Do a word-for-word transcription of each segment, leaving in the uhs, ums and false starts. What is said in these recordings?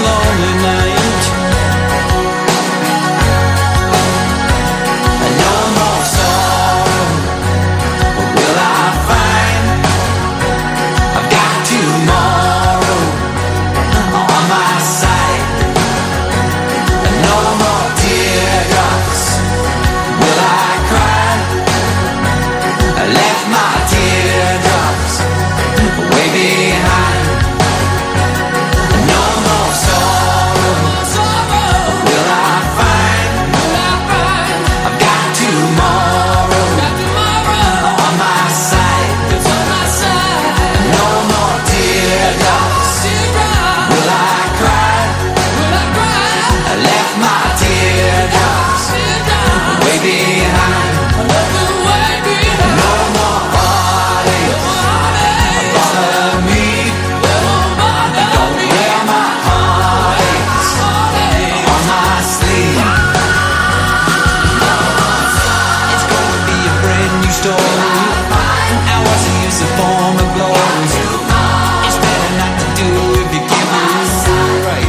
lonely night. No more sorrow will I find. I've got tomorrow on my side. No more teardrops will I cry. I left my teardrops way behind. No more sorrow will I find. I've got tomorrow on my side. No more teardrops will I cry. I left my teardrops way behind. No more heartaches bother me. Don't wear my heartaches on my sleeve. It's gonna be a brand new story. Hours of use a form of glory. It's better not to do if you give me right.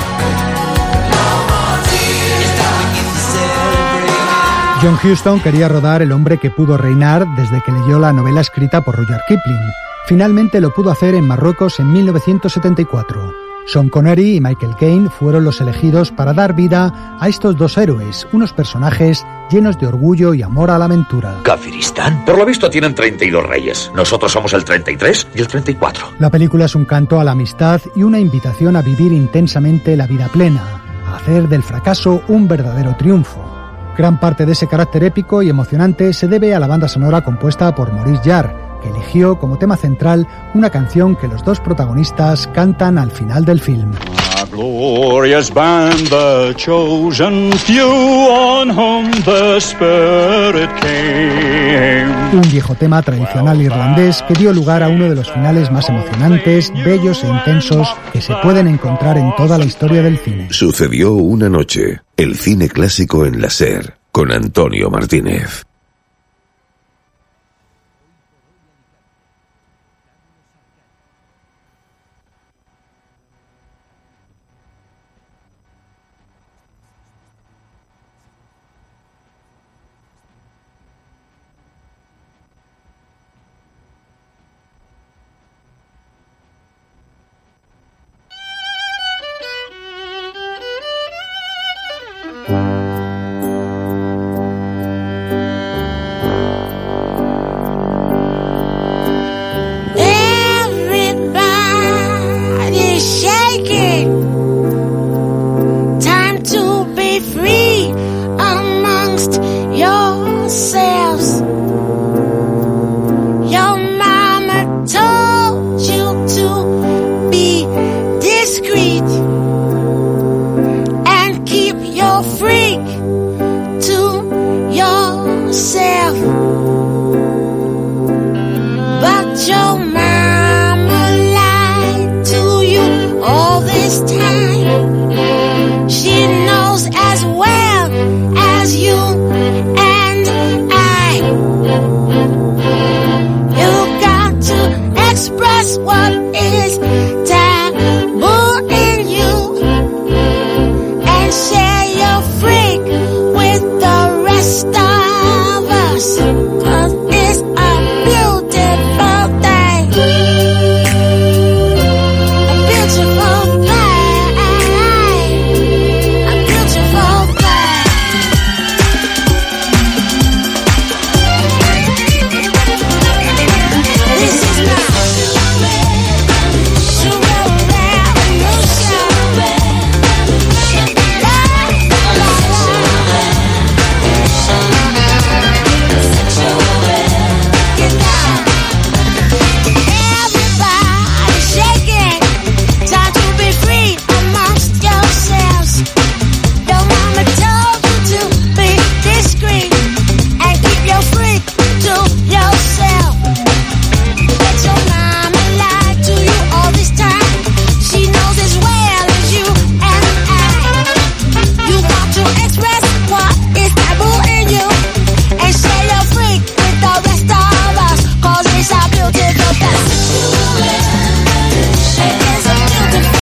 It's time to get to celebrate. John Huston quería rodar El hombre que pudo reinar desde que leyó la novela escrita por Rudyard Kipling. Finalmente lo pudo hacer en Marruecos en mil novecientos setenta y cuatro. Sean Connery y Michael Caine fueron los elegidos para dar vida a estos dos héroes, unos personajes llenos de orgullo y amor a la aventura. ¿Kafiristán? Por lo visto tienen treinta y dos reyes. Nosotros somos el treinta y tres y el treinta y cuatro. La película es un canto a la amistad y una invitación a vivir intensamente la vida plena, a hacer del fracaso un verdadero triunfo. Gran parte de ese carácter épico y emocionante se debe a la banda sonora compuesta por Maurice Jarre, que eligió como tema central una canción que los dos protagonistas cantan al final del film. A glorious band, the chosen few on whom the Spirit came. Un viejo tema tradicional irlandés que dio lugar a uno de los finales más emocionantes, bellos e intensos que se pueden encontrar en toda la historia del cine. Sucedió una noche, el cine clásico en la SER, con Antonio Martínez.